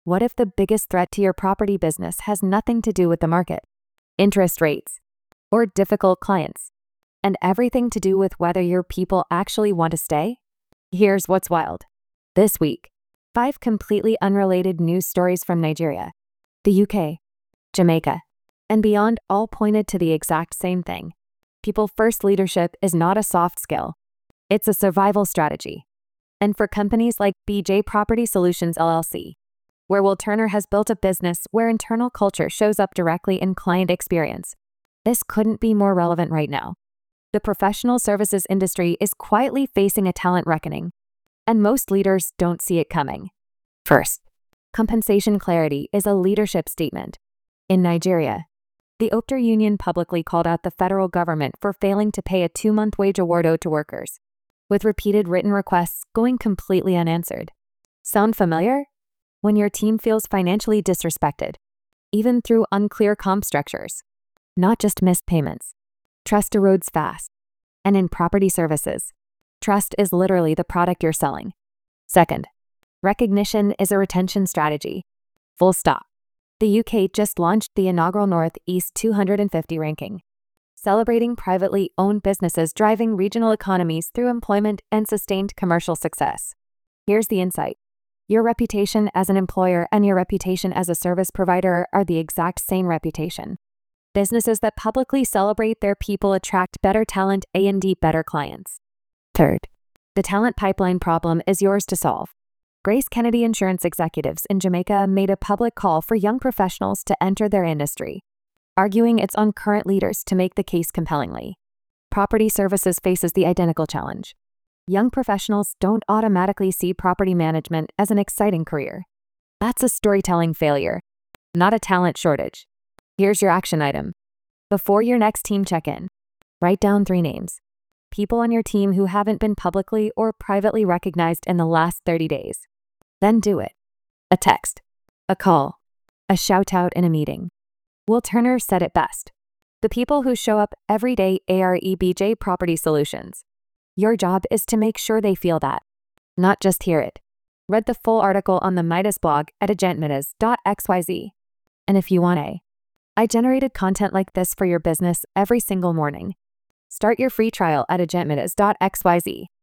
What if the biggest threat to your property business has nothing to do with the market, interest rates, or difficult clients, and everything to do with whether your people actually want to stay? Here's what's wild. This week, 5 completely unrelated news stories from Nigeria, the UK, Jamaica, and beyond all pointed to the exact same thing. People-first leadership is not a soft skill. It's a survival strategy. And for companies like BJ Property Solutions LLC, where Will Turner has built a business where internal culture shows up directly in client experience, this couldn't be more relevant right now. The professional services industry is quietly facing a talent reckoning, and most leaders don't see it coming. First, compensation clarity is a leadership statement. In Nigeria, the OPTER union publicly called out the federal government for failing to pay a 2-month wage award owed to workers, with repeated written requests going completely unanswered. Sound familiar? When your team feels financially disrespected, even through unclear comp structures, not just missed payments. Trust erodes fast. And in property services, trust is literally the product you're selling. Second, recognition is a retention strategy. Full stop. The UK just launched the inaugural Northeast 250 ranking, celebrating privately owned businesses driving regional economies through employment and sustained commercial success. Here's the insight. Your reputation as an employer and your reputation as a service provider are the exact same reputation. Businesses that publicly celebrate their people attract better talent and better clients. Third, the talent pipeline problem is yours to solve. Grace Kennedy Insurance executives in Jamaica made a public call for young professionals to enter their industry, arguing it's on current leaders to make the case compellingly. Property services faces the identical challenge. Young professionals don't automatically see property management as an exciting career. That's a storytelling failure, not a talent shortage. Here's your action item. Before your next team check-in, write down 3 names. People on your team who haven't been publicly or privately recognized in the last 30 days. Then do it. A text, a call, a shout-out in a meeting. Will Turner said it best. The people who show up every day are BJ Property Solutions. Your job is to make sure they feel that, not just hear it. Read the full article on the Midas blog at agentmidas.xyz. And if you want I generated content like this for your business every single morning. Start your free trial at agentmidas.xyz.